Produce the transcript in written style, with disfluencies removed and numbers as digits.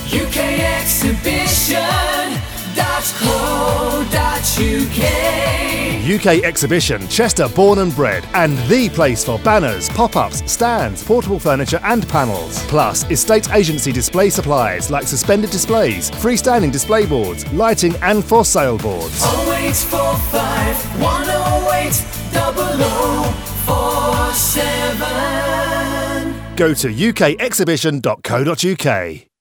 ukexhibition.co.uk. UK Exhibition, Chester born and bred, and the place for banners, pop-ups, stands, portable furniture and panels. Plus, estate agency display supplies like suspended displays, freestanding display boards, lighting and for sale boards. 0845 108 0047. Go to ukexhibition.co.uk.